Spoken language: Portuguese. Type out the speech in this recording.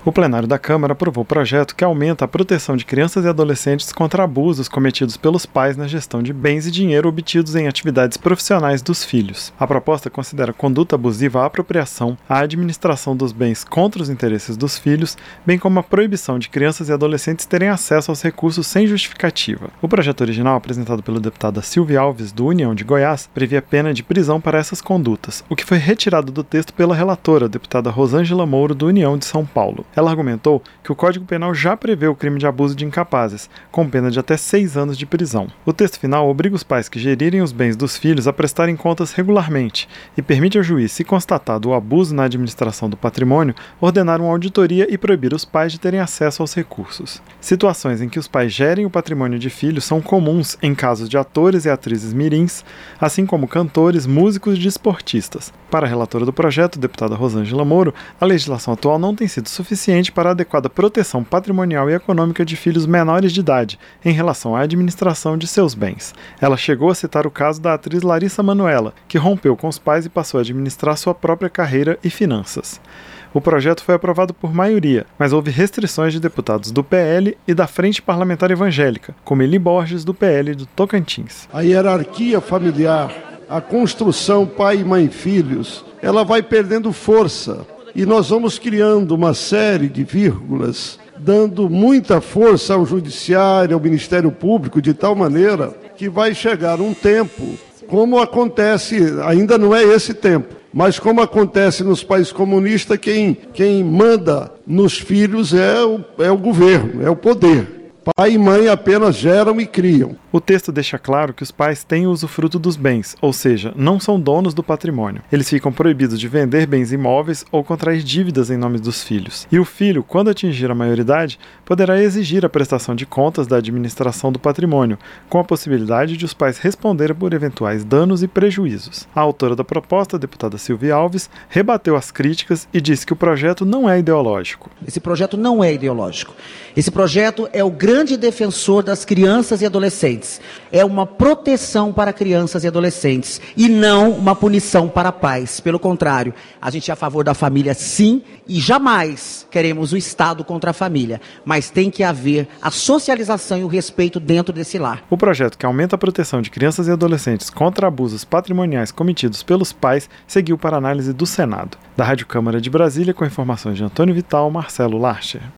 O plenário da Câmara aprovou o projeto que aumenta a proteção de crianças e adolescentes contra abusos cometidos pelos pais na gestão de bens e dinheiro obtidos em atividades profissionais dos filhos. A proposta considera conduta abusiva a apropriação, a administração dos bens contra os interesses dos filhos, bem como a proibição de crianças e adolescentes terem acesso aos recursos sem justificativa. O projeto original, apresentado pela deputada Silvia Alves, do União de Goiás, previa pena de prisão para essas condutas, o que foi retirado do texto pela relatora, a deputada Rosângela Mouro, do União de São Paulo. Ela argumentou que o Código Penal já prevê o crime de abuso de incapazes, com pena de até 6 anos de prisão. O texto final obriga os pais que gerirem os bens dos filhos a prestarem contas regularmente e permite ao juiz, se constatado o abuso na administração do patrimônio, ordenar uma auditoria e proibir os pais de terem acesso aos recursos. Situações em que os pais gerem o patrimônio de filhos são comuns em casos de atores e atrizes mirins, assim como cantores, músicos e desportistas. Para a relatora do projeto, deputada Rosângela Mouro, a legislação atual não tem sido suficiente para a adequada proteção patrimonial e econômica de filhos menores de idade em relação à administração de seus bens. Ela chegou a citar o caso da atriz Larissa Manoela, que rompeu com os pais e passou a administrar sua própria carreira e finanças. O projeto foi aprovado por maioria, mas houve restrições de deputados do PL e da Frente Parlamentar Evangélica, como Eli Borges, do PL do Tocantins. A hierarquia familiar, a construção pai, mãe, filhos, ela vai perdendo força. E nós vamos criando uma série de vírgulas, dando muita força ao judiciário, ao Ministério Público, de tal maneira que vai chegar um tempo, como acontece, ainda não é esse tempo, mas como acontece nos países comunistas, quem manda nos filhos é o governo, é o poder. Pai e mãe apenas geram e criam. O texto deixa claro que os pais têm o usufruto dos bens, ou seja, não são donos do patrimônio. Eles ficam proibidos de vender bens imóveis ou contrair dívidas em nome dos filhos. E o filho, quando atingir a maioridade, poderá exigir a prestação de contas da administração do patrimônio, com a possibilidade de os pais responderem por eventuais danos e prejuízos. A autora da proposta, a deputada Silvia Alves, rebateu as críticas e disse que o projeto não é ideológico. Esse projeto não é ideológico. Esse projeto é o grande defensor das crianças e adolescentes. É uma proteção para crianças e adolescentes e não uma punição para pais. Pelo contrário, a gente é a favor da família sim e jamais queremos o Estado contra a família. Mas tem que haver a socialização e o respeito dentro desse lar. O projeto que aumenta a proteção de crianças e adolescentes contra abusos patrimoniais cometidos pelos pais seguiu para análise do Senado. Da Rádio Câmara de Brasília, com informações de Antônio Vital, Marcelo Larcher.